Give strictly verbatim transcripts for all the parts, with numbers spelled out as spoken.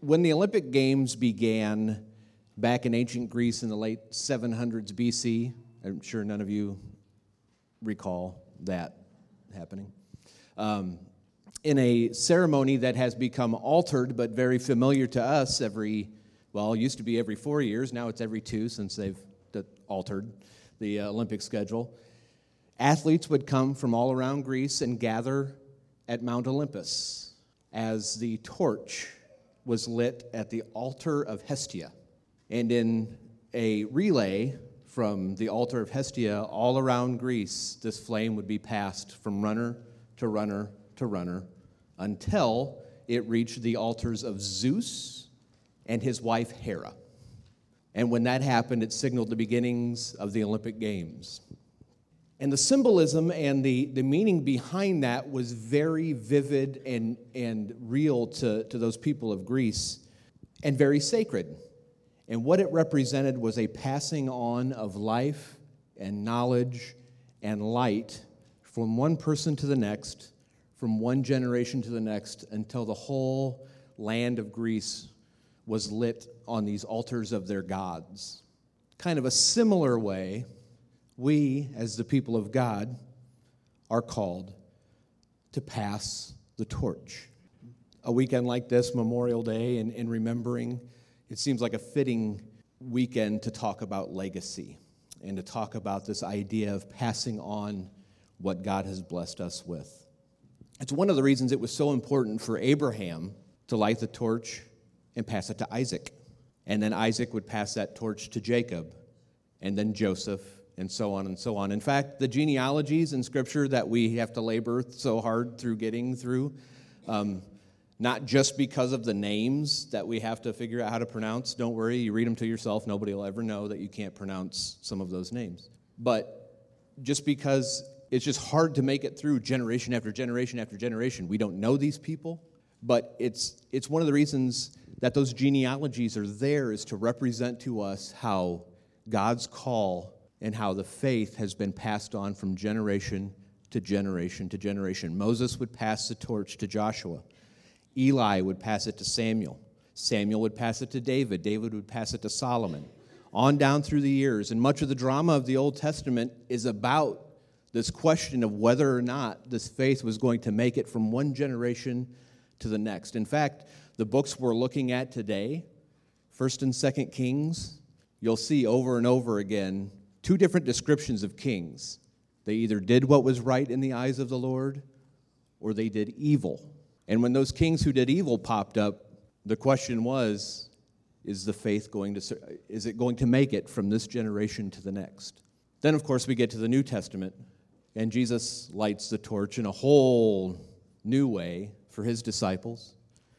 When the Olympic Games began back in ancient Greece in the late seven hundreds B C, I'm sure none of you recall that happening, um, in a ceremony that has become altered but very familiar to us every, well, it used to be every four years, now it's every two since they've altered the uh, Olympic schedule. Athletes would come from all around Greece and gather at Mount Olympus as the torch was lit at the altar of Hestia. And in a relay from the altar of Hestia all around Greece, this flame would be passed from runner to runner to runner until it reached the altars of Zeus and his wife Hera. And when that happened, it signaled the beginnings of the Olympic Games. And the symbolism and the, the meaning behind that was very vivid and, and real to, to those people of Greece, and very sacred. And what it represented was a passing on of life and knowledge and light from one person to the next, from one generation to the next, until the whole land of Greece was lit on these altars of their gods. Kind of a similar way, we, as the people of God, are called to pass the torch. A weekend like this, Memorial Day, and, and remembering, it seems like a fitting weekend to talk about legacy and to talk about this idea of passing on what God has blessed us with. It's one of the reasons it was so important for Abraham to light the torch and pass it to Isaac. And then Isaac would pass that torch to Jacob, and then Joseph, and so on and so on. In fact, the genealogies in Scripture that we have to labor so hard through getting through, um, not just because of the names that we have to figure out how to pronounce. Don't worry, you read them to yourself. Nobody will ever know that you can't pronounce some of those names. But just because it's just hard to make it through generation after generation after generation. We don't know these people, but it's it's one of the reasons that those genealogies are there, is to represent to us how God's call and how the faith has been passed on from generation to generation to generation. Moses would pass the torch to Joshua. Eli would pass it to Samuel. Samuel would pass it to David. David would pass it to Solomon. On down through the years. And much of the drama of the Old Testament is about this question of whether or not this faith was going to make it from one generation to the next. In fact, the books we're looking at today, First and Second Kings, you'll see over and over again two different descriptions of kings. They either did what was right in the eyes of the Lord, or they did evil. And when those kings who did evil popped up, the question was, is the faith going to, is it going to make it from this generation to the next? Then, of course, we get to the New Testament, and Jesus lights the torch in a whole new way for his disciples.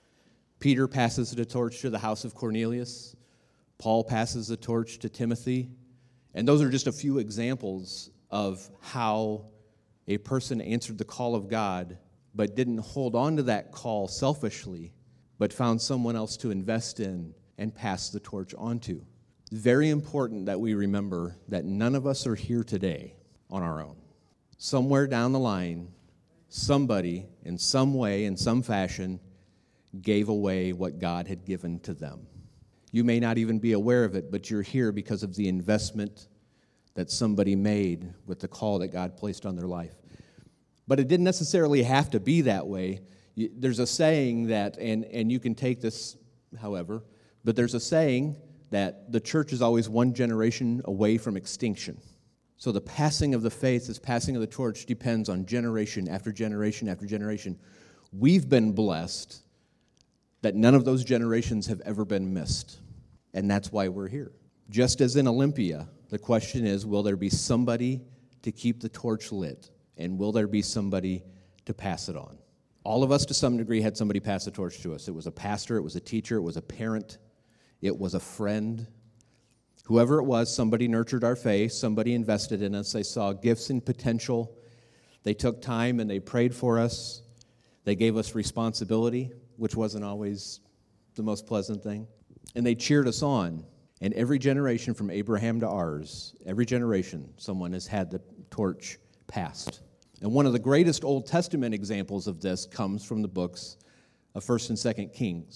Peter passes the torch to the house of Cornelius. Paul passes the torch to Timothy. And those are just a few examples of how a person answered the call of God, but didn't hold on to that call selfishly, but found someone else to invest in and pass the torch on to. Very important that we remember that none of us are here today on our own. Somewhere down the line, somebody, in some way, in some fashion, gave away what God had given to them. You may not even be aware of it, but you're here because of the investment that somebody made with the call that God placed on their life. But it didn't necessarily have to be that way. There's a saying that, and, and you can take this, however, but there's a saying that the church is always one generation away from extinction. So the passing of the faith, this passing of the torch, depends on generation after generation after generation. We've been blessed that none of those generations have ever been missed. And that's why we're here. Just as in Olympia, the question is, will there be somebody to keep the torch lit? And will there be somebody to pass it on? All of us, to some degree, had somebody pass the torch to us. It was a pastor, it was a teacher, it was a parent, it was a friend. Whoever it was, somebody nurtured our faith, somebody invested in us. They saw gifts and potential. They took time and they prayed for us. They gave us responsibility, which wasn't always the most pleasant thing. And they cheered us on. And every generation from Abraham to ours, every generation, someone has had the torch passed. And one of the greatest Old Testament examples of this comes from the books of First and Second Kings.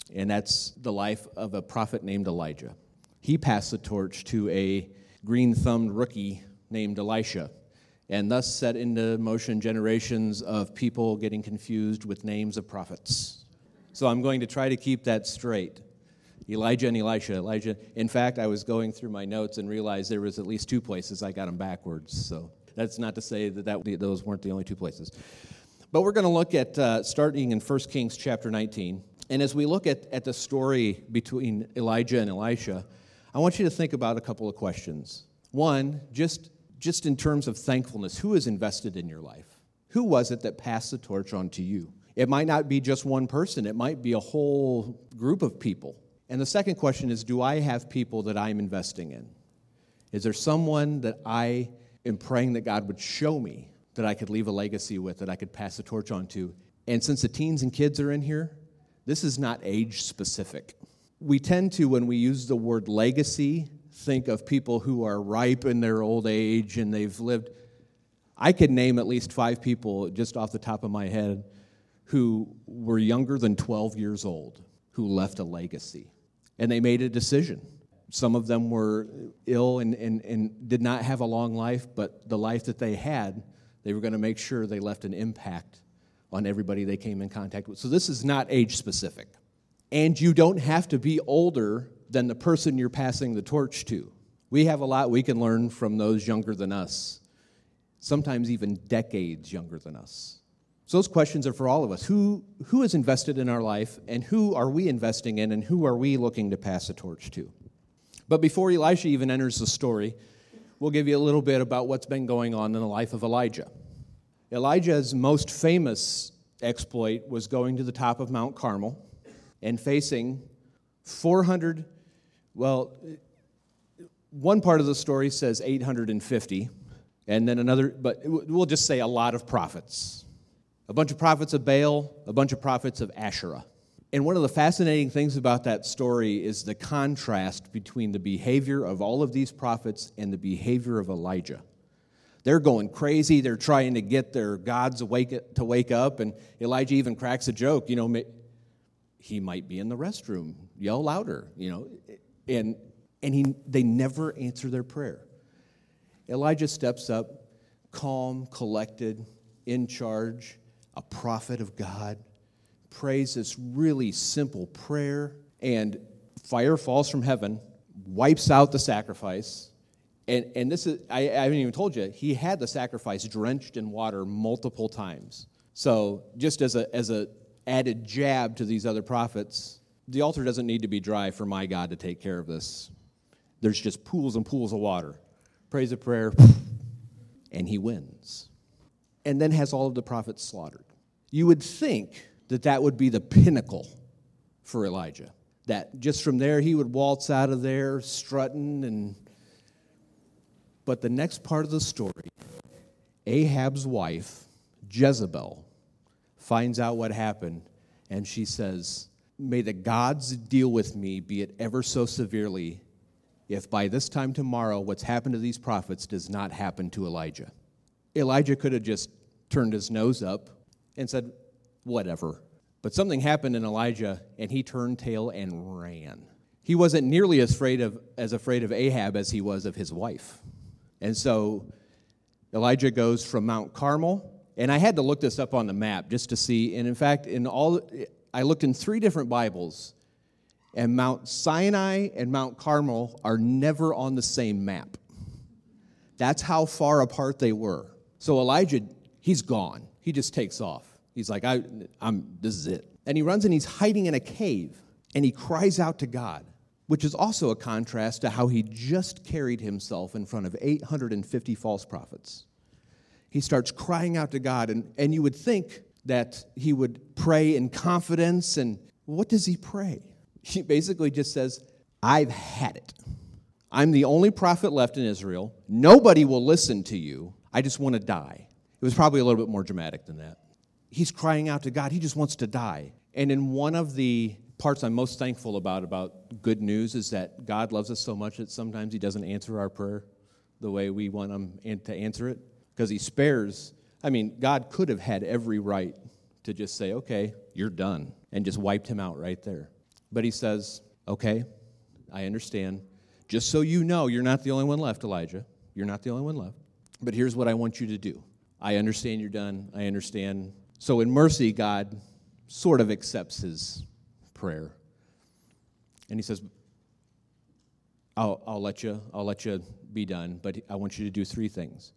and that's the life of a prophet named Elijah. He passed the torch to a green-thumbed rookie named Elisha, and thus set into motion generations of people getting confused with names of prophets. So I'm going to try to keep that straight. Elijah and Elisha. Elijah. In fact, I was going through my notes and realized there was at least two places I got them backwards. So that's not to say that, that those weren't the only two places. But we're going to look at, uh, starting in First Kings chapter nineteen. And as we look at, at the story between Elijah and Elisha, I want you to think about a couple of questions. One, just, just in terms of thankfulness, who is invested in your life? Who was it that passed the torch on to you? It might not be just one person. It might be a whole group of people. And the second question is, do I have people that I'm investing in? Is there someone that I am praying that God would show me that I could leave a legacy with, that I could pass the torch on to? And since the teens and kids are in here, this is not age specific. We tend to, when we use the word legacy, think of people who are ripe in their old age and they've lived. I could name at least five people just off the top of my head who were younger than twelve years old who left a legacy. And they made a decision. Some of them were ill and, and, and did not have a long life, but the life that they had, they were going to make sure they left an impact on everybody they came in contact with. So this is not age specific. And you don't have to be older than the person you're passing the torch to. We have a lot we can learn from those younger than us, sometimes even decades younger than us. So those questions are for all of us. Who, who is invested in our life, and who are we investing in, and who are we looking to pass the torch to? But before Elisha even enters the story, we'll give you a little bit about what's been going on in the life of Elijah. Elijah's most famous exploit was going to the top of Mount Carmel and facing four hundred, well, one part of the story says eight hundred fifty, and then another, but we'll just say a lot of prophets. A bunch of prophets of Baal, a bunch of prophets of Asherah. And one of the fascinating things about that story is the contrast between the behavior of all of these prophets and the behavior of Elijah. They're going crazy. They're trying to get their gods awake, to wake up. And Elijah even cracks a joke. You know, he might be in the restroom. Yell louder. You know, and and he they never answer their prayer. Elijah steps up, calm, collected, in charge, a prophet of God, prays this really simple prayer, and fire falls from heaven, wipes out the sacrifice. And and this is, I, I haven't even told you, he had the sacrifice drenched in water multiple times. So just as a as a added jab to these other prophets, the altar doesn't need to be dry for my God to take care of this. There's just pools and pools of water. Prays a prayer, and he wins. And then has all of the prophets slaughtered. You would think that that would be the pinnacle for Elijah. That just from there he would waltz out of there strutting and... But the next part of the story, Ahab's wife, Jezebel, finds out what happened, and she says, "May the gods deal with me, be it ever so severely, if by this time tomorrow what's happened to these prophets does not happen to Elijah." Elijah could have just turned his nose up and said, whatever. But something happened in Elijah, and he turned tail and ran. He wasn't nearly as afraid of, as afraid of Ahab as he was of his wife. And so Elijah goes from Mount Carmel, and I had to look this up on the map just to see, and in fact, in all, I looked in three different Bibles, and Mount Sinai and Mount Carmel are never on the same map. That's how far apart they were. So Elijah, he's gone. He just takes off. He's like, I, I'm, this is it. And he runs and he's hiding in a cave, and he cries out to God, which is also a contrast to how he just carried himself in front of eight hundred fifty false prophets. He starts crying out to God, and, and you would think that he would pray in confidence, and what does he pray? He basically just says, I've had it. I'm the only prophet left in Israel. Nobody will listen to you. I just want to die. It was probably a little bit more dramatic than that. He's crying out to God. He just wants to die. And in one of the parts I'm most thankful about, about good news, is that God loves us so much that sometimes he doesn't answer our prayer the way we want him to answer it, because he spares. I mean, God could have had every right to just say, okay, you're done, and just wiped him out right there. But he says, okay, I understand. Just so you know, you're not the only one left, Elijah. You're not the only one left. But here's what I want you to do. I understand you're done. I understand. So in mercy, God sort of accepts his prayer. And he says, I'll, I'll let you, I'll let you be done, but I want you to do three things.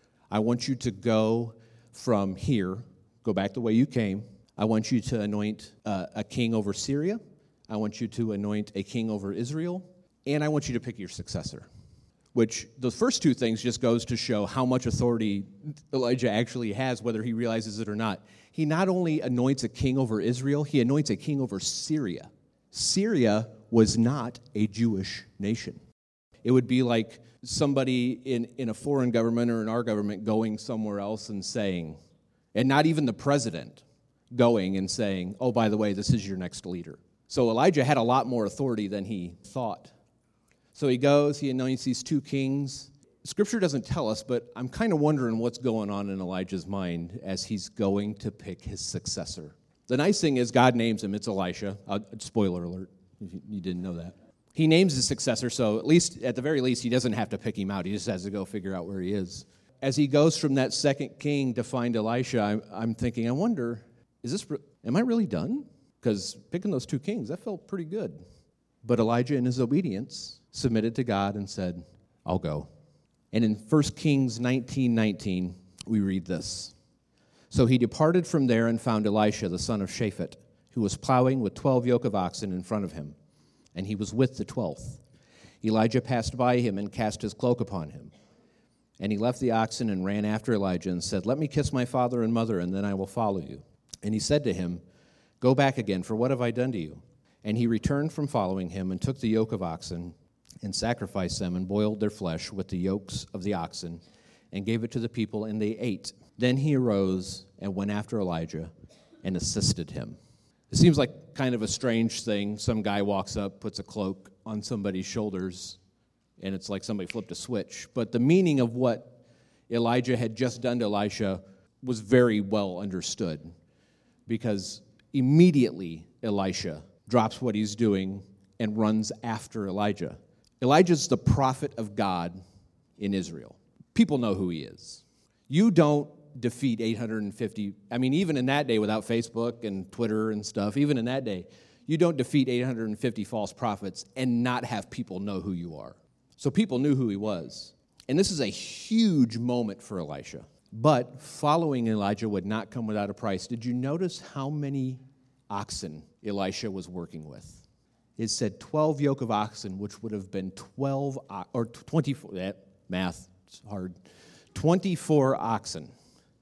I want you to go from here, go back the way you came. I want you to anoint uh, a king over Syria. I want you to anoint a king over Israel. And I want you to pick your successor. Which, the first two things just goes to show how much authority Elijah actually has, whether he realizes it or not. He not only anoints a king over Israel, he anoints a king over Syria. Syria was not a Jewish nation. It would be like somebody in, in a foreign government or in our government going somewhere else and saying, and not even the president going and saying, oh, by the way, this is your next leader. So Elijah had a lot more authority than he thought. So he goes, he anoints these two kings. Scripture doesn't tell us, but I'm kind of wondering what's going on in Elijah's mind as he's going to pick his successor. The nice thing is God names him. It's Elisha. Uh, spoiler alert, if you didn't know that. He names his successor, so at least, at the very least, he doesn't have to pick him out. He just has to go figure out where he is. As he goes from that second king to find Elisha, I'm, I'm thinking, I wonder, is this? Am I really done? Because picking those two kings, that felt pretty good. But Elijah, in his obedience, submitted to God and said, I'll go. And in First Kings nineteen nineteen, we read this. So he departed from there and found Elisha, the son of Shaphat, who was plowing with twelve yoke of oxen in front of him, and he was with the twelfth. Elijah passed by him and cast his cloak upon him. And he left the oxen and ran after Elijah and said, let me kiss my father and mother, and then I will follow you. And he said to him, go back again, for what have I done to you? And he returned from following him and took the yoke of oxen and sacrificed them and boiled their flesh with the yokes of the oxen and gave it to the people, and they ate. Then he arose and went after Elijah and assisted him. It seems like kind of a strange thing. Some guy walks up, puts a cloak on somebody's shoulders, and it's like somebody flipped a switch. But the meaning of what Elijah had just done to Elisha was very well understood, because immediately Elisha drops what he's doing and runs after Elijah. Elijah's the prophet of God in Israel. People know who he is. You don't defeat eight hundred fifty, I mean, even in that day without Facebook and Twitter and stuff, even in that day, you don't defeat eight hundred fifty false prophets and not have people know who you are. So people knew who he was. And this is a huge moment for Elisha. But following Elijah would not come without a price. Did you notice how many oxen Elisha was working with? It said twelve yoke of oxen, which would have been twelve, or twenty-four, that math is hard, twenty-four oxen.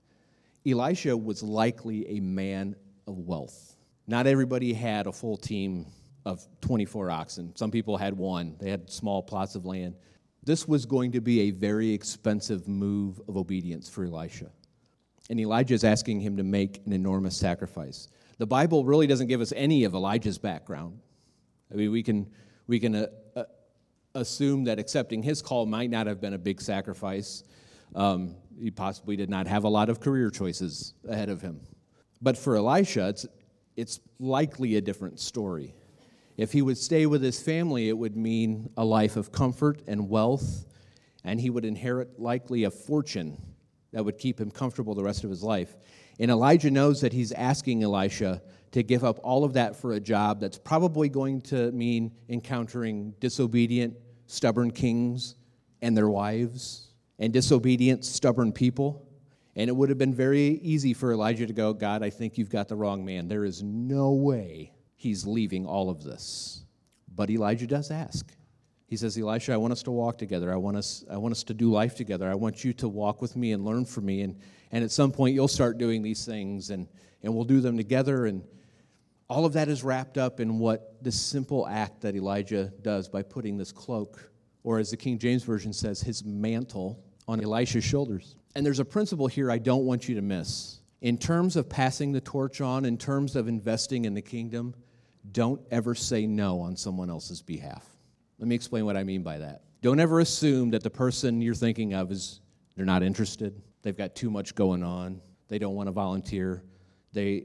Elisha was likely a man of wealth. Not everybody had a full team of twenty-four oxen. Some people had one. They had small plots of land. This was going to be a very expensive move of obedience for Elisha. And Elijah is asking him to make an enormous sacrifice. The Bible really doesn't give us any of Elijah's background. I mean, we can we can uh, uh, assume that accepting his call might not have been a big sacrifice. Um, he possibly did not have a lot of career choices ahead of him. But for Elisha, it's it's likely a different story. If he would stay with his family, it would mean a life of comfort and wealth, and he would inherit likely a fortune that would keep him comfortable the rest of his life. And Elijah knows that he's asking Elisha to give up all of that for a job that's probably going to mean encountering disobedient, stubborn kings and their wives, and disobedient, stubborn people. And it would have been very easy for Elijah to go, God, I think you've got the wrong man. There is no way he's leaving all of this. But Elijah does ask. He says, Elisha, I want us to walk together. I want us, I want us to do life together. I want you to walk with me and learn from me. And, and at some point, you'll start doing these things, and, and we'll do them together. And all of that is wrapped up in what this simple act that Elijah does by putting this cloak, or as the King James Version says, his mantle on Elisha's shoulders. And there's a principle here I don't want you to miss. In terms of passing the torch on, in terms of investing in the kingdom, don't ever say no on someone else's behalf. Let me explain what I mean by that. Don't ever assume that the person you're thinking of is, they're not interested, they've got too much going on, they don't want to volunteer, they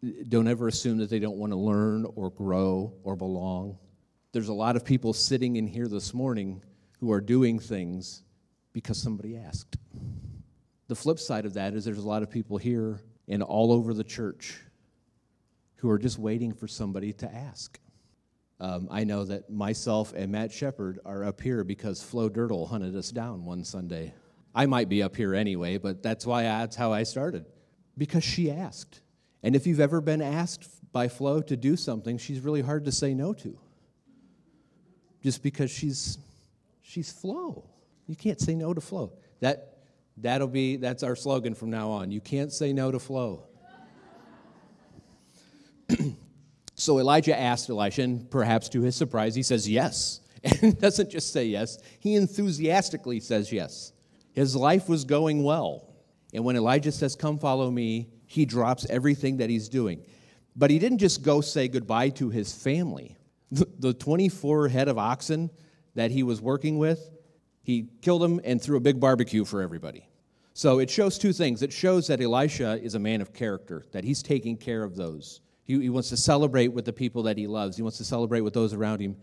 don't ever assume that they don't want to learn or grow or belong. There's a lot of people sitting in here this morning who are doing things because somebody asked. The flip side of that is there's a lot of people here and all over the church who are just waiting for somebody to ask. Um, I know that myself and Matt Shepard are up here because Flo Dirtle hunted us down one Sunday. I might be up here anyway, but that's why I, that's how I started, because she asked. And if you've ever been asked by Flo to do something, she's really hard to say no to, just because she's she's Flo. You can't say no to Flo. That that'll be that's our slogan from now on. You can't say no to Flo. So Elijah asked Elisha, and perhaps to his surprise, he says yes. And doesn't just say yes, he enthusiastically says yes. His life was going well. And when Elijah says, "Come follow me," he drops everything that he's doing. But he didn't just go say goodbye to his family. The twenty-four head of oxen that he was working with, he killed them and threw a big barbecue for everybody. So it shows two things. It shows that Elisha is a man of character, that he's taking care of those. He, he wants to celebrate with the people that he loves. He wants to celebrate with those around him.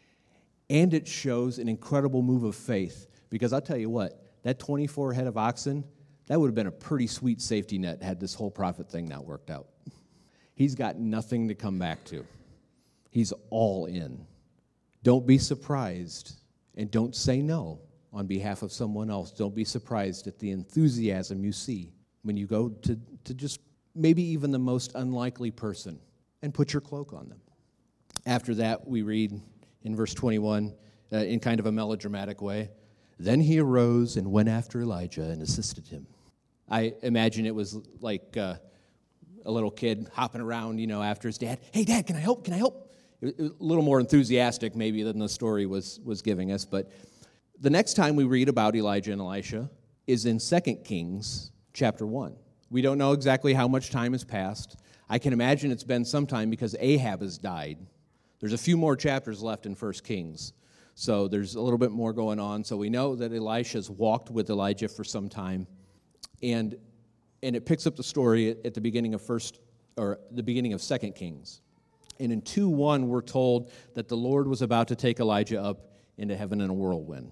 And it shows an incredible move of faith, because I'll tell you what, that twenty-four head of oxen, that would have been a pretty sweet safety net had this whole prophet thing not worked out. He's got nothing to come back to. He's all in. Don't be surprised, and don't say no on behalf of someone else. Don't be surprised at the enthusiasm you see when you go to, to just maybe even the most unlikely person and put your cloak on them. After that, we read in verse twenty-one, uh, in kind of a melodramatic way, "Then he arose and went after Elijah and assisted him." I imagine it was like uh, a little kid hopping around, you know, after his dad. "Hey, Dad, can I help? Can I help?" It was a little more enthusiastic maybe than the story was, was giving us. But the next time we read about Elijah and Elisha is in Second Kings chapter one. We don't know exactly how much time has passed. I can imagine it's been some time because Ahab has died. There's a few more chapters left in First Kings. So there's a little bit more going on. So we know that Elisha's walked with Elijah for some time. And and it picks up the story at, at the beginning of first or the beginning of Second Kings. And in two one, we're told that the Lord was about to take Elijah up into heaven in a whirlwind.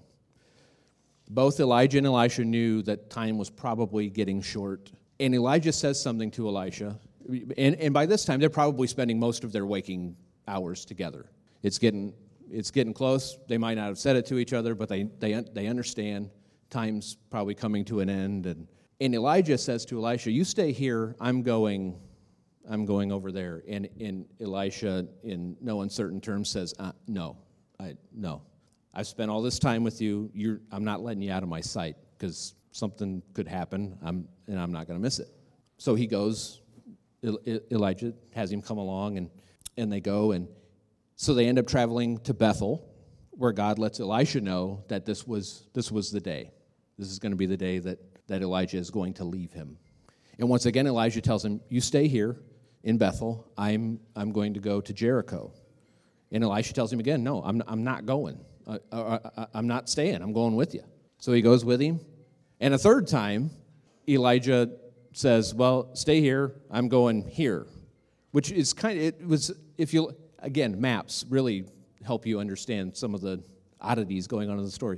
Both Elijah and Elisha knew that time was probably getting short. And Elijah says something to Elisha. And, and by this time, they're probably spending most of their waking hours together. It's getting it's getting close. They might not have said it to each other, but they they they understand time's probably coming to an end. And, and Elijah says to Elisha, "You stay here. I'm going I'm going over there." And, and Elisha, in no uncertain terms, says, uh, no, I no. I've spent all this time with you. You're, I'm not letting you out of my sight because something could happen, I'm, and I'm not going to miss it. So he goes. Elijah has him come along, and, and they go. And so they end up traveling to Bethel, where God lets Elisha know that this was this was the day. This is going to be the day that, that Elijah is going to leave him. And once again, Elijah tells him, "You stay here in Bethel. I'm I'm going to go to Jericho." And Elisha tells him again, "No, I'm I'm not going. I, I, I'm not staying. I'm going with you." So he goes with him. And a third time, Elijah says, "Well, stay here. I'm going here," which is kind of, it was, if you, again, maps really help you understand some of the oddities going on in the story.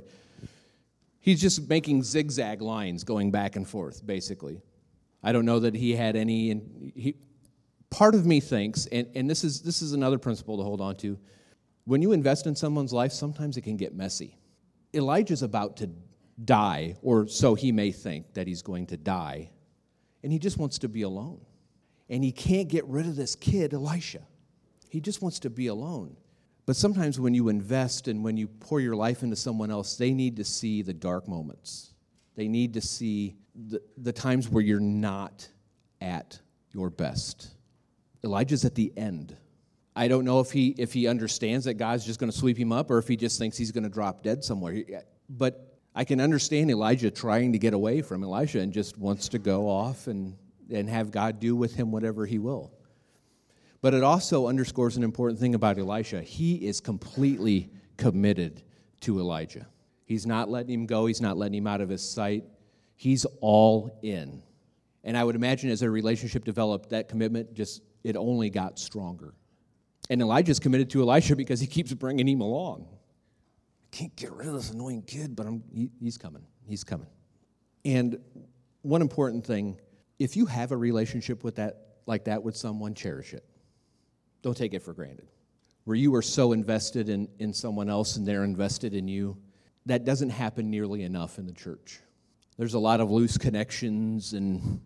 He's just making zigzag lines going back and forth, basically. I don't know that he had any, and he, part of me thinks, and, and this is this is another principle to hold on to, when you invest in someone's life, sometimes it can get messy. Elijah's about to die, or so he may think that he's going to die, and he just wants to be alone. And he can't get rid of this kid, Elisha. He just wants to be alone. But sometimes when you invest and when you pour your life into someone else, they need to see the dark moments. They need to see the, the times where you're not at your best. Elijah's at the end. I don't know if he if he understands that God's just going to sweep him up or if he just thinks he's going to drop dead somewhere. But I can understand Elijah trying to get away from Elisha and just wants to go off and, and have God do with him whatever he will. But it also underscores an important thing about Elisha. He is completely committed to Elijah. He's not letting him go. He's not letting him out of his sight. He's all in. And I would imagine as their relationship developed, that commitment just it only got stronger. And Elijah's committed to Elisha because he keeps bringing him along. I can't get rid of this annoying kid, but I'm, he, he's coming. He's coming. And one important thing, if you have a relationship with that, like that with someone, cherish it. Don't take it for granted. Where you are so invested in, in someone else and they're invested in you, that doesn't happen nearly enough in the church. There's a lot of loose connections, and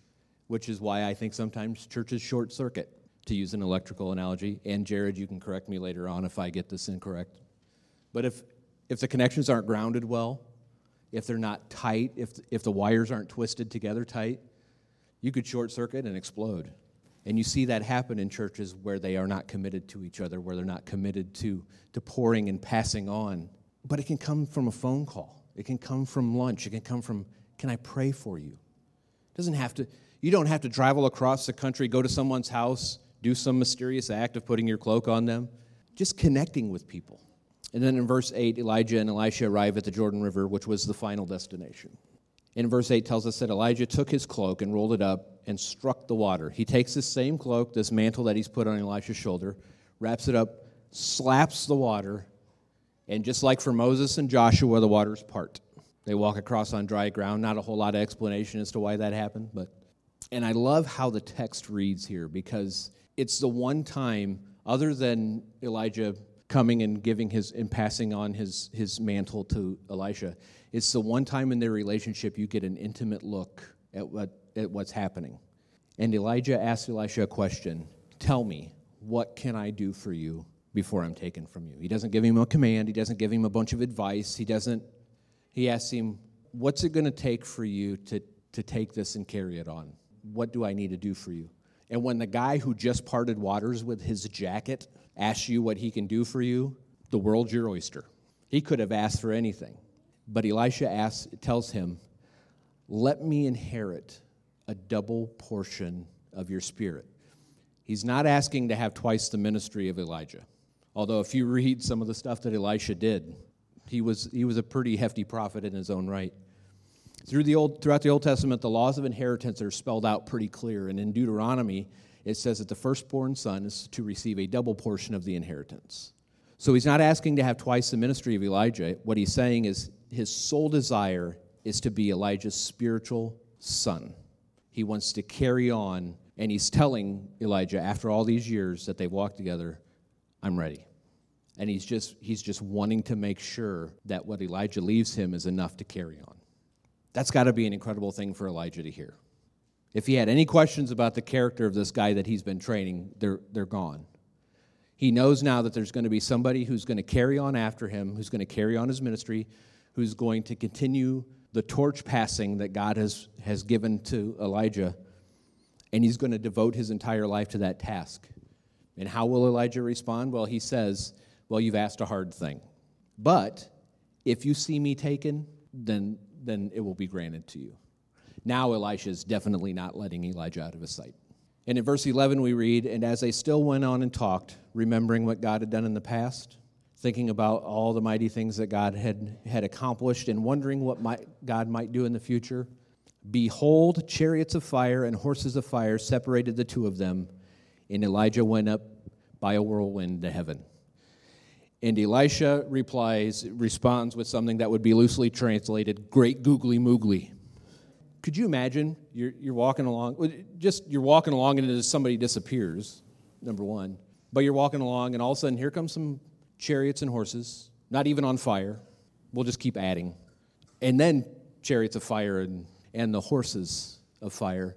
which is why I think sometimes churches short circuit, to use an electrical analogy. And Jared, you can correct me later on if I get this incorrect. But if if the connections aren't grounded well, if they're not tight, if if the wires aren't twisted together tight, you could short circuit and explode. And you see that happen in churches where they are not committed to each other, where they're not committed to, to pouring and passing on. But it can come from a phone call. It can come from lunch. It can come from, can I pray for you? It doesn't have to, you don't have to travel across the country, go to someone's house, do some mysterious act of putting your cloak on them. Just connecting with people. And then in verse eight, Elijah and Elisha arrive at the Jordan River, which was the final destination. In verse eight tells us that Elijah took his cloak and rolled it up and struck the water. He takes this same cloak, this mantle that he's put on Elisha's shoulder, wraps it up, slaps the water, and just like for Moses and Joshua, the waters part. They walk across on dry ground. Not a whole lot of explanation as to why that happened, but and I love how the text reads here, because it's the one time, other than Elijah coming and giving his and passing on his, his mantle to Elisha, it's the one time in their relationship you get an intimate look at what at what's happening. And Elijah asks Elisha a question. Tell me, what can I do for you before I'm taken from you? He doesn't give him a command. He doesn't give him a bunch of advice. He doesn't. He asks him, what's it going to take for you to, to take this and carry it on? What do I need to do for you? And when the guy who just parted waters with his jacket asks you what he can do for you, the world's your oyster. He could have asked for anything. But Elisha asks, tells him, let me inherit a double portion of your spirit. He's not asking to have twice the ministry of Elijah. Although if you read some of the stuff that Elisha did, he was he was a pretty hefty prophet in his own right. Through the old, throughout the Old Testament, the laws of inheritance are spelled out pretty clear. And in Deuteronomy, it says that the firstborn son is to receive a double portion of the inheritance. So he's not asking to have twice the ministry of Elijah. What he's saying is his sole desire is to be Elijah's spiritual son. He wants to carry on, and he's telling Elijah, after all these years that they've walked together, I'm ready. And he's just he's just wanting to make sure that what Elijah leaves him is enough to carry on. That's got to be an incredible thing for Elijah to hear. If he had any questions about the character of this guy that he's been training, they're they're gone. He knows now that there's going to be somebody who's going to carry on after him, who's going to carry on his ministry, who's going to continue the torch passing that God has, has given to Elijah, and he's going to devote his entire life to that task. And how will Elijah respond? Well, he says, well, you've asked a hard thing. But if you see me taken, then, then it will be granted to you. Now Elisha is definitely not letting Elijah out of his sight. And in verse eleven we read, and as they still went on and talked, remembering what God had done in the past, thinking about all the mighty things that God had, had accomplished and wondering what might, God might do in the future, behold, chariots of fire and horses of fire separated the two of them, and Elijah went up by a whirlwind to heaven. And Elisha replies, responds with something that would be loosely translated, great googly moogly. Could you imagine you're, you're walking along, just you're walking along and somebody disappears, number one, but you're walking along and all of a sudden here comes some chariots and horses, not even on fire. We'll just keep adding. And then chariots of fire and, and the horses of fire.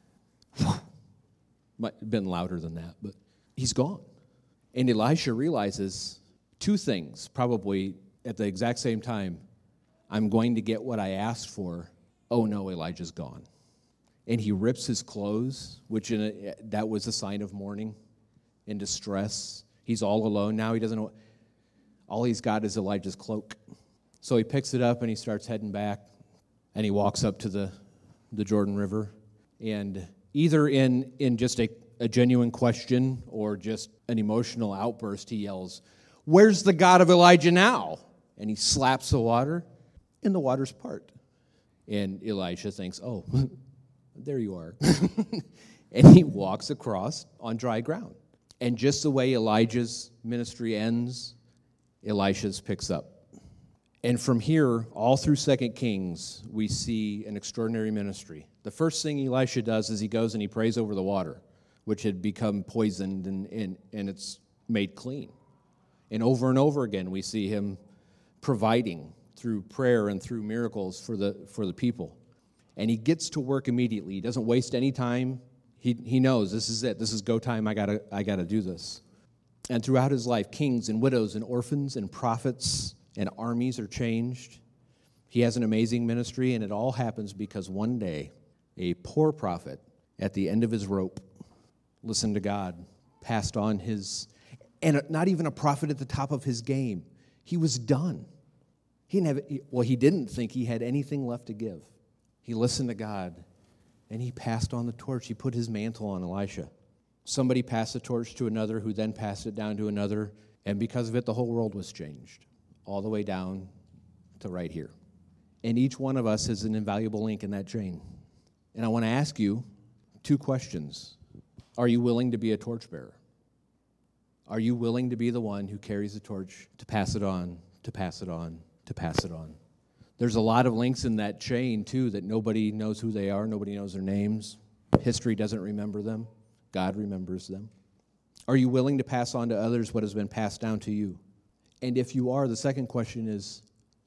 Might have been louder than that, but he's gone. And Elisha realizes two things, probably at the exact same time. I'm going to get what I asked for. Oh no, Elijah's gone. And he rips his clothes, which in a, that was a sign of mourning and distress. He's all alone now. He doesn't know. All he's got is Elijah's cloak. So he picks it up and he starts heading back. And he walks up to the, the Jordan River. And either in, in just a, a genuine question or just an emotional outburst, he yells, "Where's the God of Elijah now?" And he slaps the water, and the waters part. And Elisha thinks, oh, there you are. and he walks across on dry ground. And just the way Elijah's ministry ends, Elisha's picks up. And from here, all through Second Kings, we see an extraordinary ministry. The first thing Elisha does is he goes and he prays over the water, which had become poisoned, and, and, and it's made clean. And over and over again, we see him providing through prayer and through miracles for the for the people. And he gets to work immediately. He doesn't waste any time. He he knows this is it. This is go time. I gotta I gotta do this. And throughout his life, kings and widows and orphans and prophets and armies are changed. He has an amazing ministry, and it all happens because one day, a poor prophet at the end of his rope listened to God, passed on his, and not even a prophet at the top of his game. He was done. He didn't have, well, he didn't think he had anything left to give. He listened to God, and he passed on the torch. He put his mantle on Elisha. Somebody passed the torch to another, who then passed it down to another, and because of it, the whole world was changed, all the way down to right here. And each one of us is an invaluable link in that chain. And I want to ask you two questions. Are you willing to be a torchbearer? Are you willing to be the one who carries the torch to pass it on, to pass it on, to pass it on? There's a lot of links in that chain, too, that nobody knows who they are, nobody knows their names. History doesn't remember them. God remembers them. Are you willing to pass on to others what has been passed down to you? And if you are, the second question is,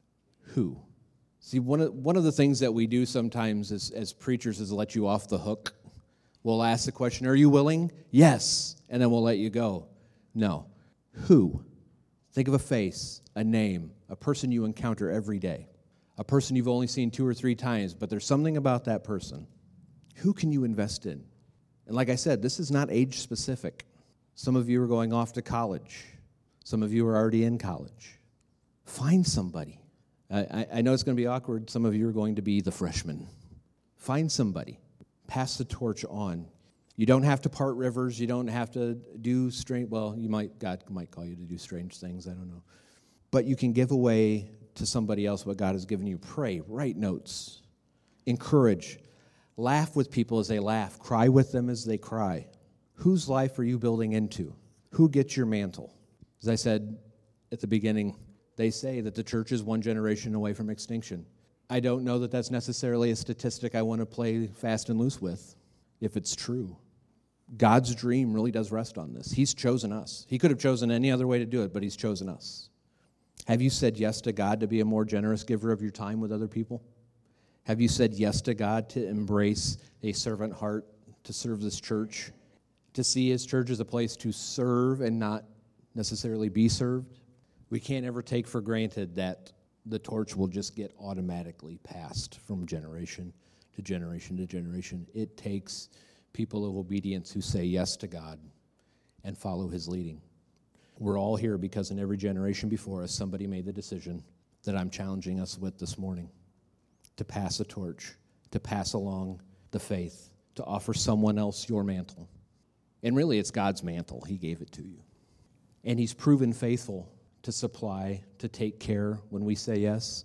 who? See, one of, one of the things that we do sometimes as, as preachers is let you off the hook. We'll ask the question, are you willing? Yes. And then we'll let you go. No. Who? Think of a face, a name, a person you encounter every day, a person you've only seen two or three times, but there's something about that person. Who can you invest in? And like I said, this is not age specific. Some of you are going off to college. Some of you are already in college. Find somebody. I, I know it's going to be awkward. Some of you are going to be the freshmen. Find somebody. Pass the torch on. You don't have to part rivers. You don't have to do strange, well, you might, God might call you to do strange things. I don't know. But you can give away to somebody else what God has given you. Pray. Write notes. Encourage. Laugh with people as they laugh. Cry with them as they cry. Whose life are you building into? Who gets your mantle? As I said at the beginning, they say that the church is one generation away from extinction. I don't know that that's necessarily a statistic I want to play fast and loose with, if it's true. God's dream really does rest on this. He's chosen us. He could have chosen any other way to do it, but he's chosen us. Have you said yes to God to be a more generous giver of your time with other people? Have you said yes to God to embrace a servant heart, to serve this church, to see his church as a place to serve and not necessarily be served? We can't ever take for granted that the torch will just get automatically passed from generation to generation to generation. It takes people of obedience who say yes to God and follow his leading. We're all here because in every generation before us, somebody made the decision that I'm challenging us with this morning, to pass a torch, to pass along the faith, to offer someone else your mantle. And really, it's God's mantle. He gave it to you. And he's proven faithful to supply, to take care when we say yes.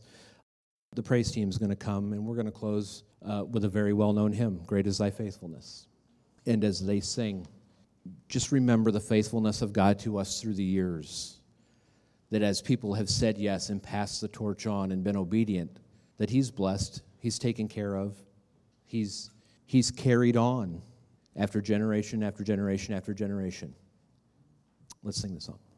The praise team is going to come, and we're going to close uh, with a very well-known hymn, Great is Thy Faithfulness. And as they sing, just remember the faithfulness of God to us through the years, that as people have said yes and passed the torch on and been obedient, that he's blessed, he's taken care of, he's, he's carried on after generation after generation after generation. Let's sing this song.